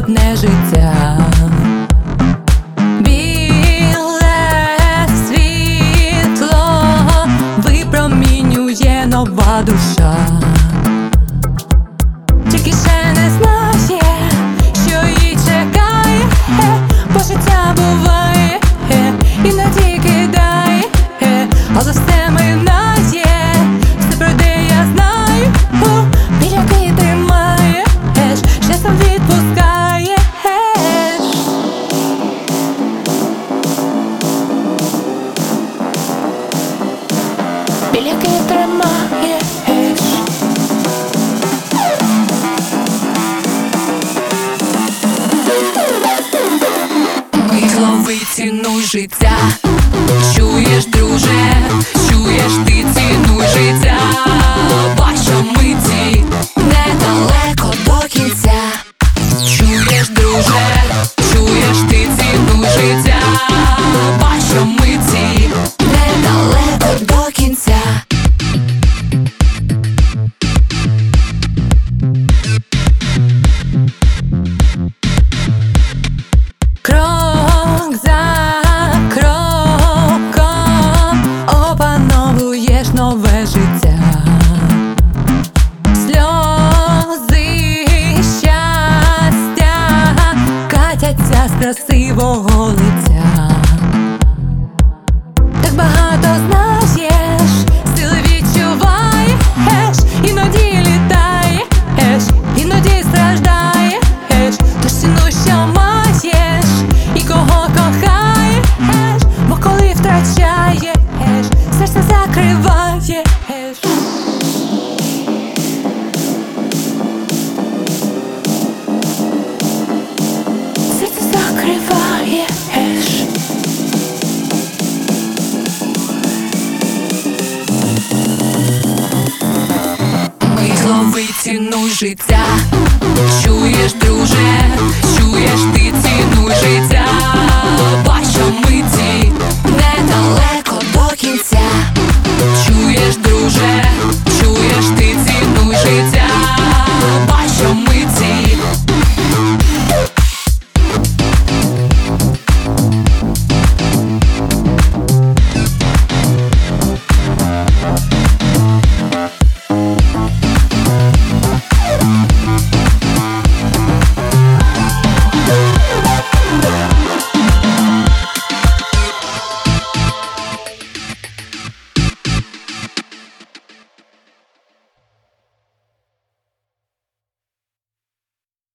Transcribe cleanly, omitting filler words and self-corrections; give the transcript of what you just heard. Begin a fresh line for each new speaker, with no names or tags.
одне життя. Біле світло випромінює нова душа. Тільки ще не знає, що їй чекає, бо життя буває, іноді кидає, але все минає, все пройде, я знаю, біляки тримаєш, часом відпускаєш. Біляки тримаєш. Лови, цінуй життя. Чуєш, друже, чуєш, ти цінуй життя. Бачу миті недалеко до кінця. Чуєш, друже, чуєш, ти цінуй життя. Бачу миті недалеко до кінця. Крок за кроком опановуєш нове життя. Сльози щастя катяться з красивого лиця. Так багато знаєш, сили відчуваєш, іноді літаєш, іноді страждаєш, тож цінуй, що маєш, і кого кохаєш, бо коли втрачаєш, серце закриваєш. Серце закриваєш. Лови, цінуй життя. Чуєш, друже,